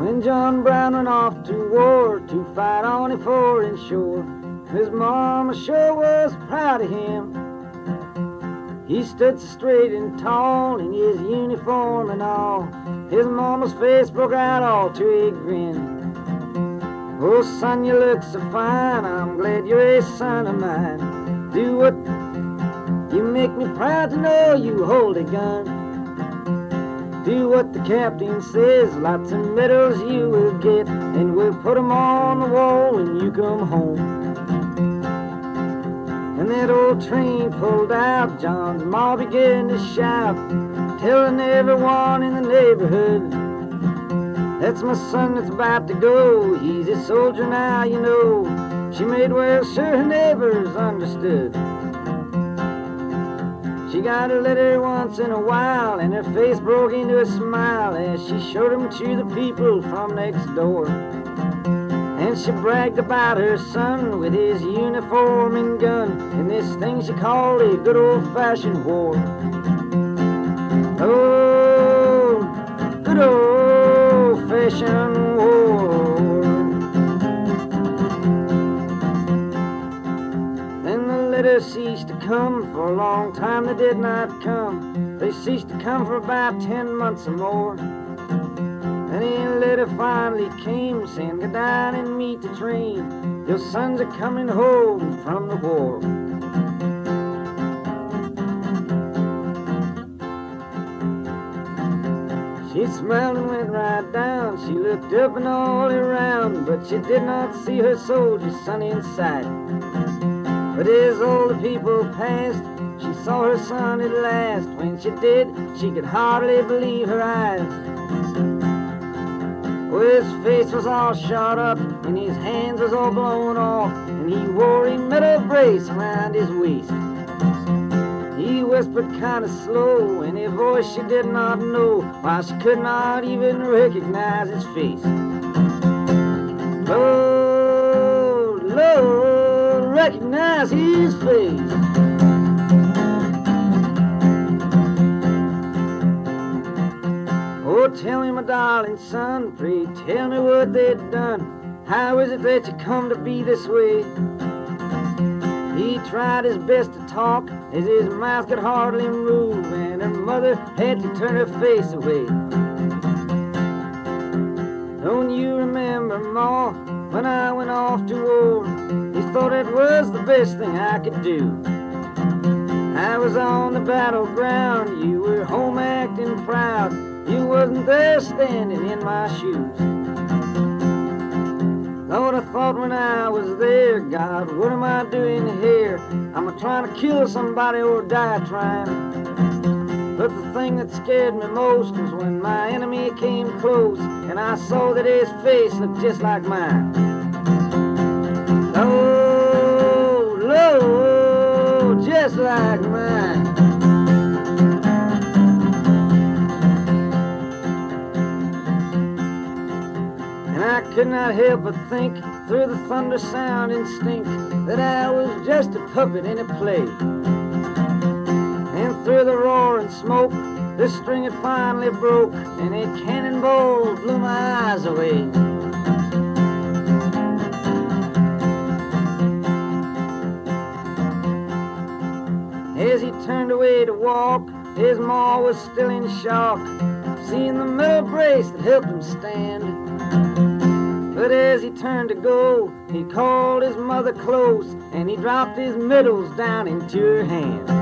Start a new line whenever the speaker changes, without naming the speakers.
When John Brown went off to war to fight on a foreign shore, his mama sure was proud of him. He stood so straight and tall in his uniform and all. His mama's face broke out all to a grin. Oh, son, you look so fine, I'm glad you're a son of mine. Do what you make me proud to know you hold a gun. Do what the captain says, lots of medals you will get, and we'll put 'em on the wall when you come home. And that old train pulled out, John's ma began to shout, telling everyone in the neighborhood, that's my son that's about to go, he's a soldier now, you know. She made well sure her neighbors understood. She got a letter once in a while, and her face broke into a smile as she showed 'em to the people from next door. And she bragged about her son with his uniform and gun, and this thing she called a good old-fashioned war. Oh, good old-fashioned war. Then the letters ceased to come. For a long time they did not come. They ceased to come for about 10 months or more. And a letter finally came saying, go down and meet the train. Your sons are coming home from the war. She smiled and went right down. She looked up and all around, but she did not see her soldier son in sight. But as all the people passed, she saw her son at last. When she did, she could hardly believe her eyes. Well, his face was all shot up, and his hands was all blown off, and he wore a metal brace around his waist. He whispered kind of slow in a voice she did not know, while she could not even recognize his face. Lord, Lord, recognize his face. Oh, tell me, my darling son, pray tell me what they'd done. How is it that you come to be this way? He tried his best to talk, as his mouth could hardly move, and her mother had to turn her face away. Don't you remember, Ma, when I went off to war? You thought it was the best thing I could do. I was on the battleground, you were home acting proud. You wasn't there standing in my shoes. Lord, I thought when I was there, God, what am I doing here? Am I trying to kill somebody or die trying? But the thing that scared me most was when my enemy came close and I saw that his face looked just like mine. Oh, Lord, just like mine. I could not help but think, through the thunder sound and stink, that I was just a puppet in a play. And through the roar and smoke, the string had finally broke, and a cannonball blew my eyes away. As he turned away to walk, his ma was still in shock, seeing the metal brace that helped him stand. But as he turned to go, he called his mother close, and he dropped his medals down into her hand.